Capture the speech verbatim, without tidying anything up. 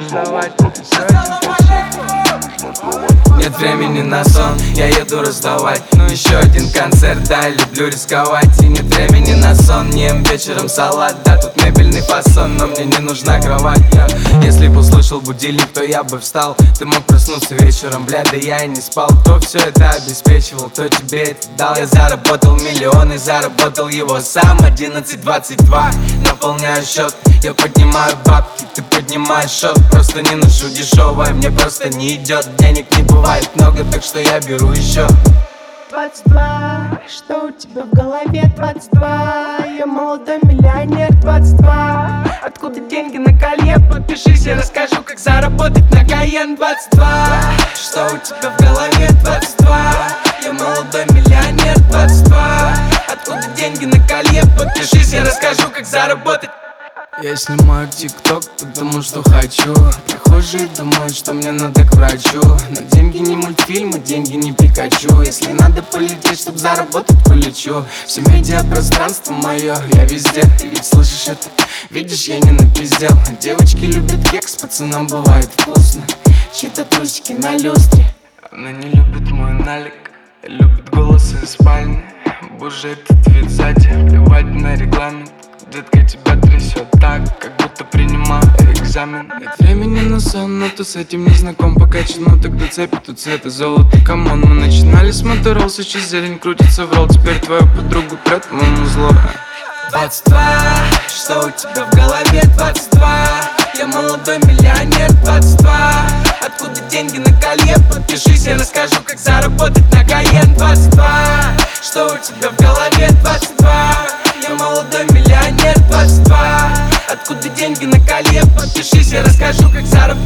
вставать, еще один качок. Нет времени на сон, я еду раздавать. Ну еще один концерт, да, люблю рисковать. И нет времени на сон, не ем вечером салат. Да, тут мебельный фасон, но мне не нужна кровать. Я, если бы услышал будильник, то я бы встал. Ты мог проснуться вечером, бля, да я и не спал. Кто все это обеспечивал, кто тебе это дал? Я заработал миллион и заработал его сам. Одиннадцать двадцать два, наполняю счет. Я поднимаю бабки, ты поднимаешь счет. Просто не ношу дешевое, мне просто не идет. Денег не бывает много, так что я беру еще. Двадцать два, что у тебя в голове? Двадцать два, я молодой миллионер. Двадцать два, откуда деньги на колье? Подпишись, я расскажу, как заработать на Кайен. Двадцать два, что у тебя в голове? Двадцать два, я молодой миллионер. Двадцать два, откуда деньги на колье? Подпишись, я расскажу, как заработать. Я снимаю тикток, потому что хочу. Прохожие думают, что мне надо к врачу. Но деньги не мультфильмы, деньги не Пикачу. Если надо полететь, чтоб заработать, полечу. Все медиапространство мое, я везде. Ты ведь слышишь это? Видишь, я не напиздел. Девочки любят кекс, пацанам бывает вкусно. Чьи-то трусики на люстре. Она не любит мой налик, любит голос из спальни. Боже, этот вид сзади, плевать на регламент. Детка, тебя трясет так, как будто принимаю экзамен. Нет времени на сон, но ты с этим не знаком. Пока чину, тогда цепи, тут цвета золото. Камон, мы начинали с моторол, сейчас зелень крутится в ролл. Теперь твою подругу прет, моему зло. Двадцать два, что у тебя в голове? Двадцать два, я молодой миллионер. Двадцать два, откуда деньги на колье? Подпишись, я расскажу, как заработать на Кайен. Двадцать два, что у тебя в голове? Двадцать два, я молодой миллионер. Двадцать два, откуда деньги на колье? Подпишись, я расскажу, как заработать.